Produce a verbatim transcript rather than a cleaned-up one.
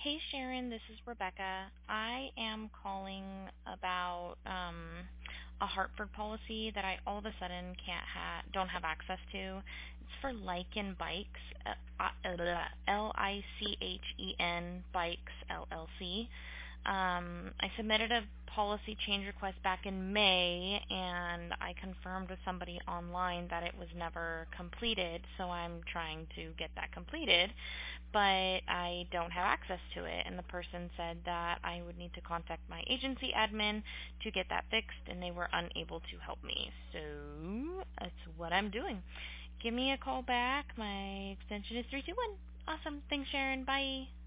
Hey Sharon, this is Rebecca. I am calling about um, a Hartford policy that I all of a sudden can't ha- don't have access to. It's for Lycan Bikes, uh, uh, L I C H E N Bikes L L C. Um, I submitted a policy change request back in May, and I confirmed with somebody online that it was never completed. So I'm trying to get that completed, but I don't have access to it. And the person said that I would need to contact my agency admin to get that fixed, and they were unable to help me. So that's what I'm doing. Give me a call back. My extension is three two one. Awesome. Thanks, Sharon. Bye.